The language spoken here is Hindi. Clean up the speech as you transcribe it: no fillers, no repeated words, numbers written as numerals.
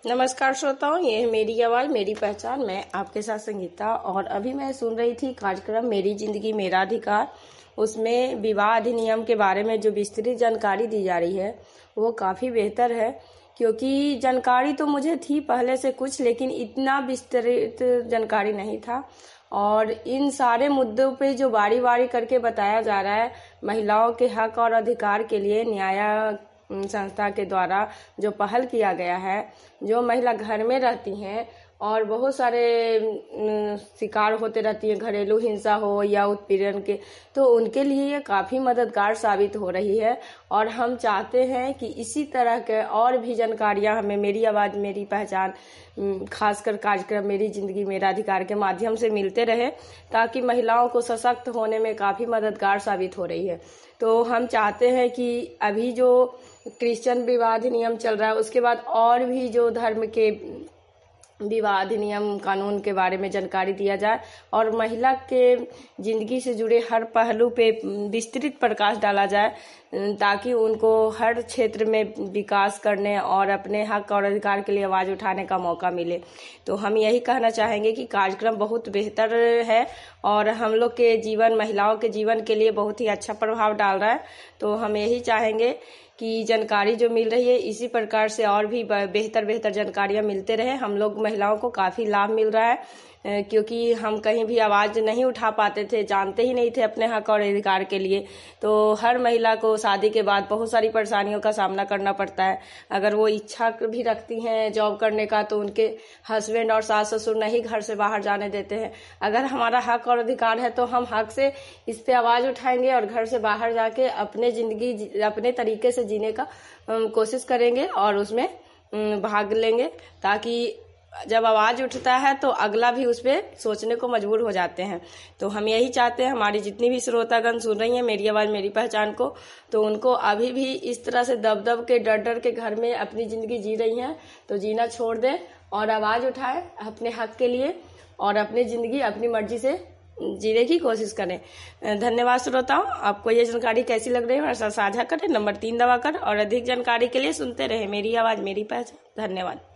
नमस्कार श्रोताओं, ये है मेरी आवाज़ मेरी पहचान। मैं आपके साथ संगीता। और अभी मैं सुन रही थी कार्यक्रम मेरी जिंदगी मेरा अधिकार। उसमें विवाह अधिनियम के बारे में जो विस्तृत जानकारी दी जा रही है वो काफ़ी बेहतर है, क्योंकि जानकारी तो मुझे थी पहले से कुछ, लेकिन इतना विस्तृत जानकारी नहीं था। और इन सारे मुद्दों पे जो बारी बारी करके बताया जा रहा है, महिलाओं के हक और अधिकार के लिए न्याय संस्था के द्वारा जो पहल किया गया है, जो महिला घर में रहती हैं और बहुत सारे शिकार होते रहती हैं, घरेलू हिंसा हो या उत्पीड़न के, तो उनके लिए ये काफ़ी मददगार साबित हो रही है। और हम चाहते हैं कि इसी तरह के और भी जानकारियां हमें मेरी आवाज़ मेरी पहचान, खासकर कार्यक्रम मेरी जिंदगी मेरा अधिकार के माध्यम से मिलते रहे, ताकि महिलाओं को सशक्त होने में काफ़ी मददगार साबित हो रही है। तो हम चाहते हैं कि अभी जो क्रिश्चियन विवाह अधिनियम चल रहा है, उसके बाद और भी जो धर्म के विवाह अधिनियम कानून के बारे में जानकारी दिया जाए और महिला के जिंदगी से जुड़े हर पहलू पे विस्तृत प्रकाश डाला जाए, ताकि उनको हर क्षेत्र में विकास करने और अपने हक और अधिकार के लिए आवाज़ उठाने का मौका मिले। तो हम यही कहना चाहेंगे कि कार्यक्रम बहुत बेहतर है और हम लोग के जीवन, महिलाओं के जीवन के लिए बहुत ही अच्छा प्रभाव डाल रहा है। तो हम यही चाहेंगे कि जानकारी जो मिल रही है इसी प्रकार से और भी बेहतर जानकारियां मिलते रहे। हम लोग महिलाओं को काफ़ी लाभ मिल रहा है, क्योंकि हम कहीं भी आवाज़ नहीं उठा पाते थे, जानते ही नहीं थे अपने हक और अधिकार के लिए। तो हर महिला को शादी के बाद बहुत सारी परेशानियों का सामना करना पड़ता है। अगर वो इच्छा भी रखती हैं जॉब करने का, तो उनके हस्बैंड और सास ससुर नहीं घर से बाहर जाने देते हैं। अगर हमारा हक और अधिकार है तो हम हक से इस पे आवाज़ उठाएंगे और घर से बाहर जाके अपने ज़िंदगी अपने तरीके से जीने का कोशिश करेंगे और उसमें भाग लेंगे, ताकि जब आवाज़ उठता है तो अगला भी उस पर सोचने को मजबूर हो जाते हैं। तो हम यही चाहते हैं, हमारी जितनी भी श्रोतागण सुन रही हैं मेरी आवाज़ मेरी पहचान को, तो उनको अभी भी इस तरह से दब के डर के घर में अपनी ज़िंदगी जी रही हैं, तो जीना छोड़ दें और आवाज़ उठाएं अपने हक के लिए और अपनी ज़िंदगी अपनी मर्जी से जीने की कोशिश करें। धन्यवाद श्रोताओं। आपको ये जानकारी कैसी लग रही है हमारे साथ साझा करें, नंबर 3 दबाकर। और अधिक जानकारी के लिए सुनते रहे मेरी आवाज़ मेरी पहचान। धन्यवाद।